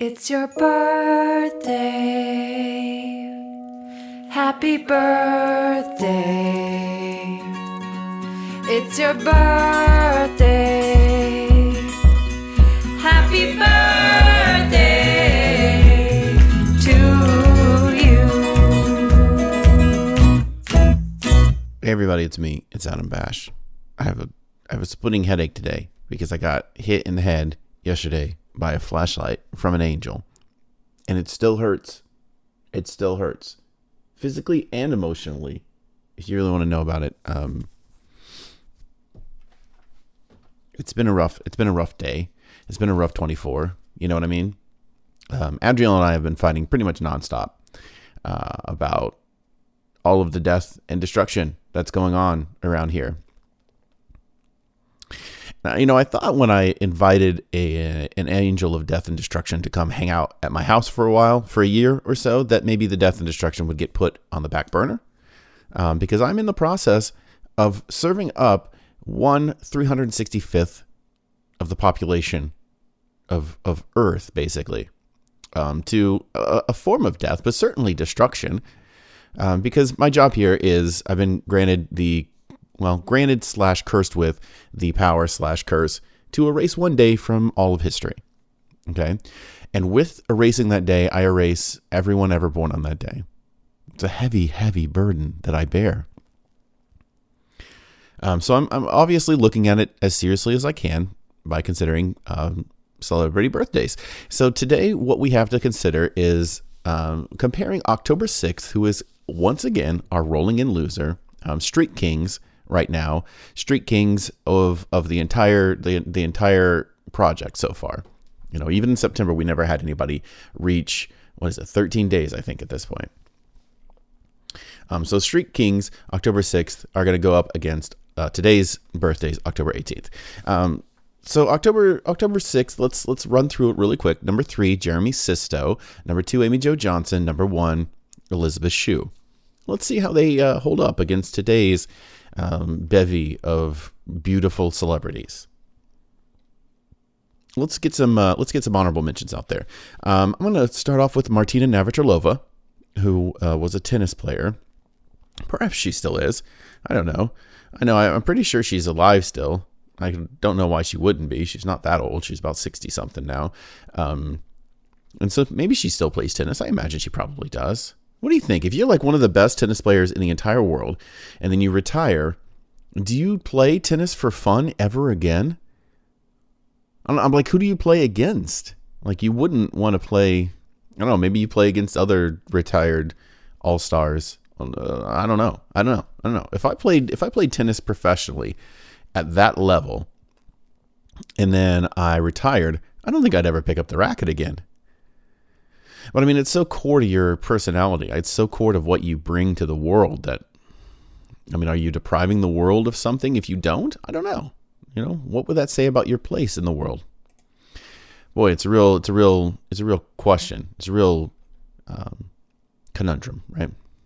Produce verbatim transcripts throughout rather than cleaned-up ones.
It's your birthday. Happy birthday. It's your birthday. Happy birthday to you. Hey everybody, it's me. It's Adam Bash. I have a I have a splitting headache today because I got hit in the head yesterday by a flashlight from an angel, and it still hurts. It still hurts, physically and emotionally. If you really want to know about it, um, it's been a rough. It's been a rough day. It's been a rough twenty-four. You know what I mean? Um, Adriel and I have been fighting pretty much nonstop uh, about all of the death and destruction that's going on around here. Now, you know, I thought when I invited a an angel of death and destruction to come hang out at my house for a while, for a year or so, that maybe the death and destruction would get put on the back burner, um, because I'm in the process of serving up one three hundred sixty-fifth of the population of of Earth, basically, um, to a, a form of death, but certainly destruction, um, because my job here is I've been granted the Well, granted slash cursed with the power slash curse to erase one day from all of history. Okay. And with erasing that day, I erase everyone ever born on that day. It's a heavy, heavy burden that I bear. Um, so I'm, I'm obviously looking at it as seriously as I can by considering um, celebrity birthdays. So today, what we have to consider is um, comparing October sixth, who is once again our rolling in loser, um, Street Kings, right now, Street Kings of of the entire the the entire project so far. You know, even in September, we never had anybody reach, what is it, thirteen days, I think, at this point. Um, so Street Kings, October sixth, are going to go up against uh, today's birthdays, October eighteenth. Um, so October October sixth, let's let's run through it really quick. Number three, Jeremy Sisto. Number two, Amy Jo Johnson. Number one, Elizabeth Shue. Let's see how they uh, hold up against today's Um, bevy of beautiful celebrities. Let's get some. Uh, let's get some honorable mentions out there. Um, I'm going to start off with Martina Navratilova, who uh, was a tennis player. Perhaps she still is. I don't know. I know. I, I'm pretty sure she's alive still. I don't know why she wouldn't be. She's not that old. She's about sixty something now, um, and so maybe she still plays tennis. I imagine she probably does. What do you think? If you're like one of the best tennis players in the entire world and then you retire, do you play tennis for fun ever again? I'm, I'm like, who do you play against? Like, you wouldn't want to play, I don't know, maybe you play against other retired all-stars. Uh, I don't know. I don't know. I don't know. If I played, if I played tennis professionally at that level and then I retired, I don't think I'd ever pick up the racket again. But I mean, it's so core to your personality. It's so core to what you bring to the world that, I mean, are you depriving the world of something if you don't? I don't know. You know, what would that say about your place in the world? Boy, it's a real, it's a real, it's a real question. It's a real um, conundrum, right?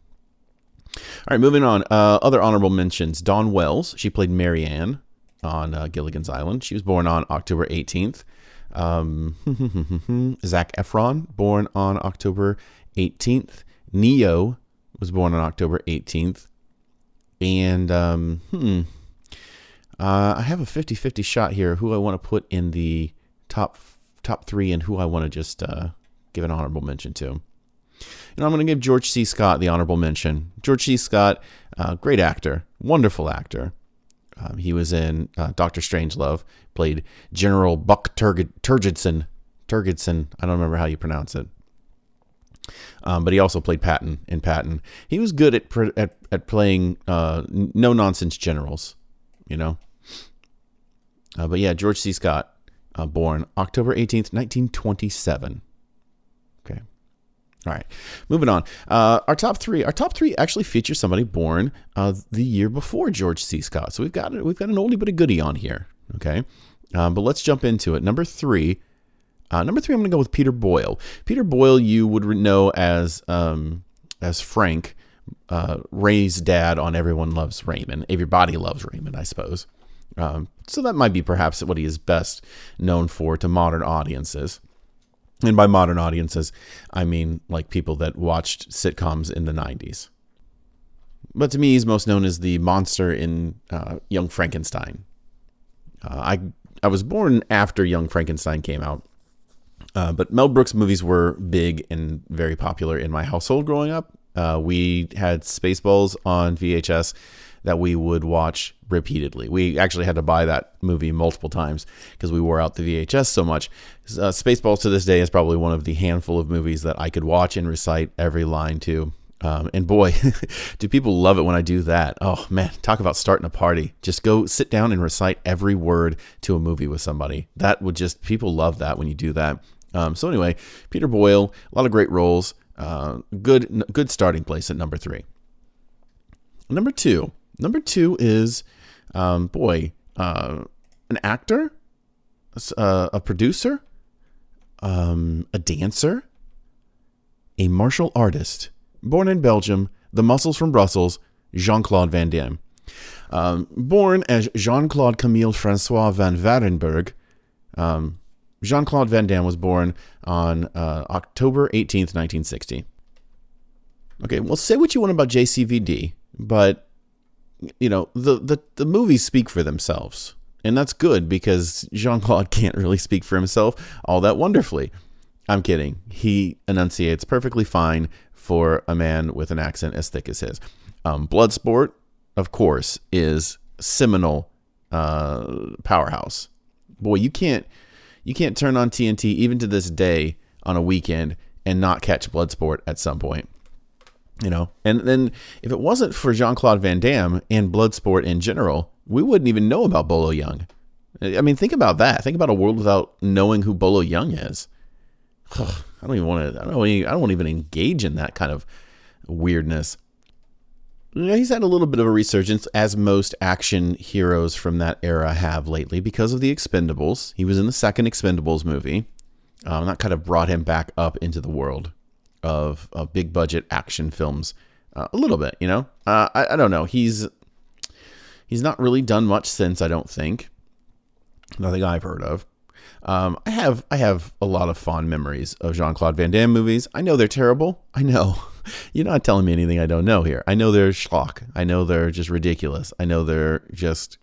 All right, moving on. Uh, other honorable mentions. Dawn Wells. She played Mary Ann on uh, Gilligan's Island. She was born on October eighteenth. Um, Zac Efron, born on October eighteenth. Neo was born on October eighteenth. And um, hmm, uh, I have a fifty-fifty shot here who I want to put in the top top three and who I want to just uh, give an honorable mention to. And I'm going to give George C. Scott the honorable mention. George C. Scott, uh, great actor, wonderful actor. Um, he was in uh, Doctor Strangelove, played General Buck Turg- Turgidson. Turgidson, I don't remember how you pronounce it. Um, but he also played Patton in Patton. He was good at pr- at, at playing uh, no-nonsense generals, you know. Uh, but yeah, George C. Scott, uh, born October eighteenth, nineteen twenty-seven. Okay. All right, moving on. Uh, our top three, our top three actually feature somebody born uh, the year before George C. Scott. So we've got we've got an oldie but a goodie on here. Okay, um, but let's jump into it. Number three, uh, number three, I'm going to go with Peter Boyle. Peter Boyle, you would know as um, as Frank, uh, Ray's dad on Everyone Loves Raymond. Everybody Loves Raymond, I suppose. Um, so that might be perhaps what he is best known for to modern audiences. And by modern audiences, I mean like people that watched sitcoms in the nineties. But to me, he's most known as the monster in uh, Young Frankenstein. Uh, I I was born after Young Frankenstein came out, uh, but Mel Brooks movies were big and very popular in my household growing up. Uh, we had Spaceballs on V H S that we would watch repeatedly. We actually had to buy that movie multiple times because we wore out the V H S so much. Uh, Spaceballs to this day is probably one of the handful of movies that I could watch and recite every line to. Um, and boy, do people love it when I do that. Oh man, talk about starting a party. Just go sit down and recite every word to a movie with somebody. That would just, people love that when you do that. Um, so anyway, Peter Boyle, a lot of great roles. Uh, good, good starting place at number three. Number two. Number two is, um, boy, uh, an actor, uh, a producer, um, a dancer, a martial artist. Born in Belgium, the muscles from Brussels, Jean-Claude Van Damme. Um, born as Jean-Claude Camille Francois van Varenberg, um, Jean-Claude Van Damme was born on uh, October eighteenth, nineteen sixty. Okay, well, say what you want about J C V D, but, you know, the, the, the movies speak for themselves. And that's good because Jean-Claude can't really speak for himself all that wonderfully. I'm kidding. He enunciates perfectly fine for a man with an accent as thick as his. Um, Bloodsport, of course, is seminal uh, powerhouse. Boy, you can't you can't turn on T N T even to this day on a weekend and not catch Bloodsport at some point. You know, and then if it wasn't for Jean-Claude Van Damme and Bloodsport in general, we wouldn't even know about Bolo Young. I mean, think about that. Think about a world without knowing who Bolo Young is. I don't even want to. I don't. Even, I don't want to even engage in that kind of weirdness. He's had a little bit of a resurgence, as most action heroes from that era have lately, because of the Expendables. He was in the second Expendables movie. Um, that kind of brought him back up into the world of, of big budget action films uh, a little bit. You know, uh, I, I don't know. He's he's not really done much since. I don't think. Nothing I've heard of. Um, I have I have a lot of fond memories of Jean-Claude Van Damme movies. I know they're terrible. I know. You're not telling me anything I don't know here. I know they're schlock. I know they're just ridiculous. I know they're just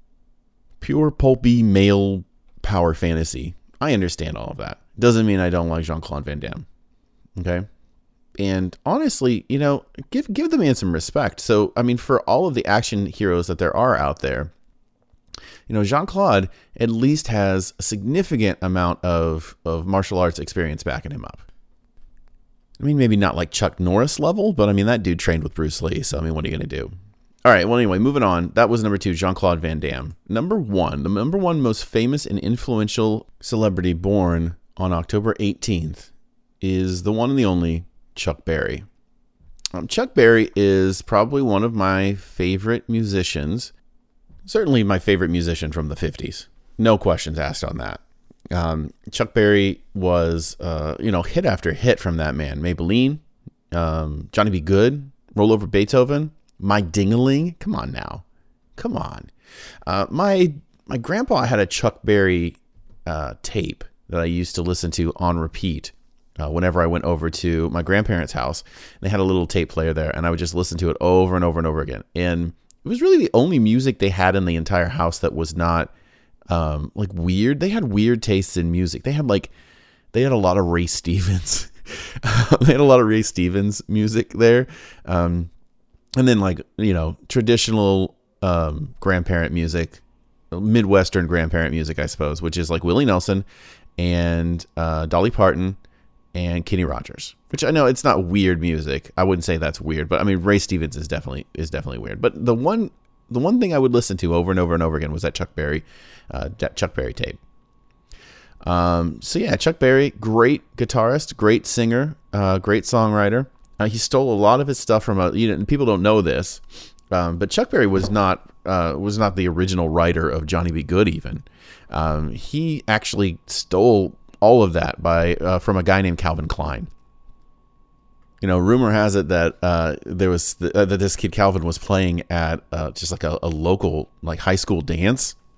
pure pulpy male power fantasy. I understand all of that. Doesn't mean I don't like Jean-Claude Van Damme. Okay? And honestly, you know, give give the man some respect. So, I mean, for all of the action heroes that there are out there, you know, Jean-Claude at least has a significant amount of, of martial arts experience backing him up. I mean, maybe not like Chuck Norris level, but I mean, that dude trained with Bruce Lee. So, I mean, what are you going to do? All right. Well, anyway, moving on. That was number two, Jean-Claude Van Damme. Number one, the number one most famous and influential celebrity born on October eighteenth is the one and the only Chuck Berry. Um, Chuck Berry is probably one of my favorite musicians. Certainly my favorite musician from the fifties. No questions asked on that. Um, Chuck Berry was, uh, you know, hit after hit from that man. Maybelline, um, Johnny B. Good, Roll Over Beethoven, My Ding-a-ling. Come on now. Come on. Uh, my my grandpa had a Chuck Berry uh, tape that I used to listen to on repeat uh, whenever I went over to my grandparents' house. They had a little tape player there, and I would just listen to it over and over and over again. And it was really the only music they had in the entire house that was not um, like weird. They had weird tastes in music. They had like, they had a lot of Ray Stevens. They had a lot of Ray Stevens music there. Um, and then like, you know, traditional um, grandparent music, Midwestern grandparent music, I suppose, which is like Willie Nelson and uh, Dolly Parton and Kenny Rogers, which I know it's not weird music. I wouldn't say that's weird, but I mean, Ray Stevens is definitely, is definitely weird. But the one, the one thing I would listen to over and over and over again was that Chuck Berry, uh, Chuck Berry tape. Um, so yeah, Chuck Berry, great guitarist, great singer, uh, great songwriter. Uh, he stole a lot of his stuff from a, you know, people don't know this, um, but Chuck Berry was not, uh, was not the original writer of Johnny B. Good even. Um, he actually stole all of that by uh, from a guy named Calvin Klein. You know, rumor has it that uh, there was the, uh, that this kid Calvin was playing at uh, just like a, a local like high school dance,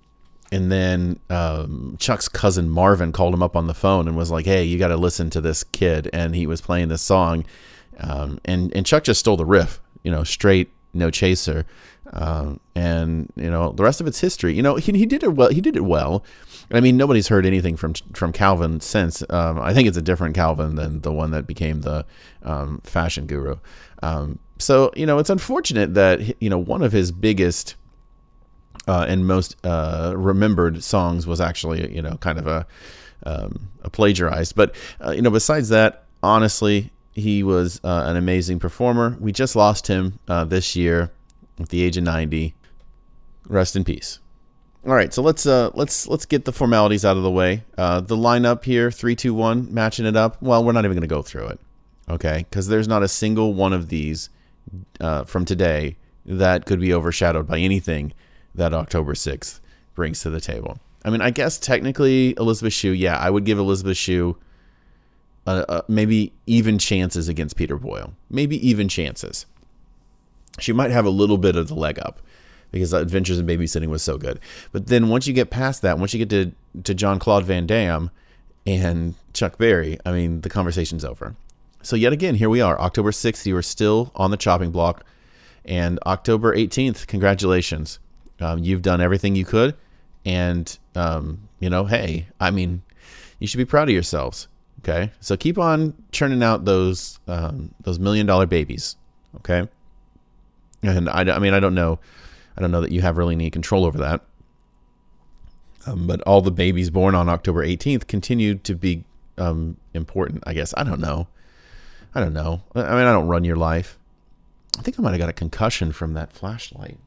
and then um, Chuck's cousin Marvin called him up on the phone and was like, "Hey, you got to listen to this kid." And he was playing this song, um, and and Chuck just stole the riff, you know, straight, no chaser, um, and you know the rest of it's history. You know, he he did it well. He did it well. I mean, nobody's heard anything from from Calvin since. Um, I think it's a different Calvin than the one that became the um, fashion guru. Um, so you know, it's unfortunate that you know one of his biggest Uh, and most uh, remembered songs was actually, you know, kind of a, um, a plagiarized. But, uh, you know, besides that, honestly, he was uh, an amazing performer. We just lost him uh, this year at the age of ninety. Rest in peace. All right, so let's uh, let's let's get the formalities out of the way. Uh, the lineup here, three, two, one, matching it up. Well, we're not even going to go through it, okay? Because there's not a single one of these uh, from today that could be overshadowed by anything that October sixth brings to the table. I mean, I guess technically Elizabeth Shue, yeah, I would give Elizabeth Shue uh, uh, maybe even chances against Peter Boyle. Maybe even chances. She might have a little bit of the leg up because Adventures in Babysitting was so good. But then once you get past that, once you get to, to Jean-Claude Van Damme and Chuck Berry, I mean, the conversation's over. So yet again, here we are. October sixth, you are still on the chopping block. And October eighteenth, congratulations. Um, you've done everything you could, and, um, you know, hey, I mean, you should be proud of yourselves, okay? So keep on churning out those um, those million-dollar babies, okay? And, I, I mean, I don't know, I don't know that you have really any control over that, um, but all the babies born on October eighteenth continue to be um, important, I guess. I don't know. I don't know. I mean, I don't run your life. I think I might have got a concussion from that flashlight.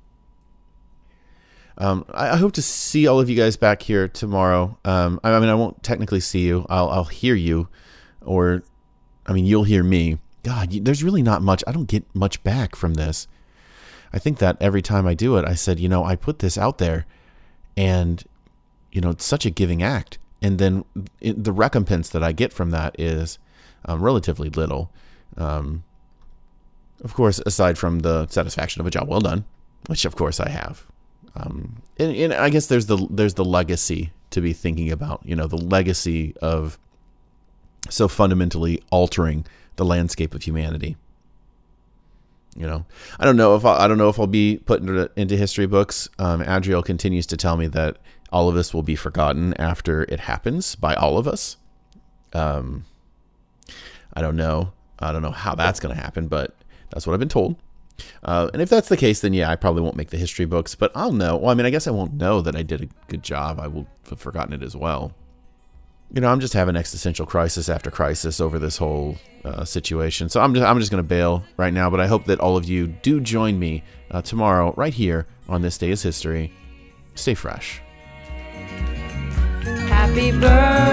Um, I, I hope to see all of you guys back here tomorrow. Um, I, I mean, I won't technically see you. I'll, I'll hear you, or, I mean, you'll hear me. God, you, there's really not much. I don't get much back from this. I think that every time I do it, I said, you know, I put this out there, and, you know, it's such a giving act. And then it, the recompense that I get from that is um, relatively little. Um, of course, aside from the satisfaction of a job well done, which of course I have. Um, and, and I guess there's the there's the legacy to be thinking about, you know, the legacy of so fundamentally altering the landscape of humanity. You know, I don't know if I'll, I don't know if I'll be put into, into history books. Um, Adriel continues to tell me that all of this will be forgotten after it happens by all of us. Um, I don't know. I don't know how that's going to happen, but that's what I've been told. Uh, and if that's the case, then yeah, I probably won't make the history books, but I'll know. Well, I mean, I guess I won't know that I did a good job. I will have forgotten it as well. You know, I'm just having existential crisis after crisis over this whole uh, situation. So I'm just, I'm just going to bail right now, but I hope that all of you do join me uh, tomorrow right here on This Day is History. Stay fresh. Happy birthday.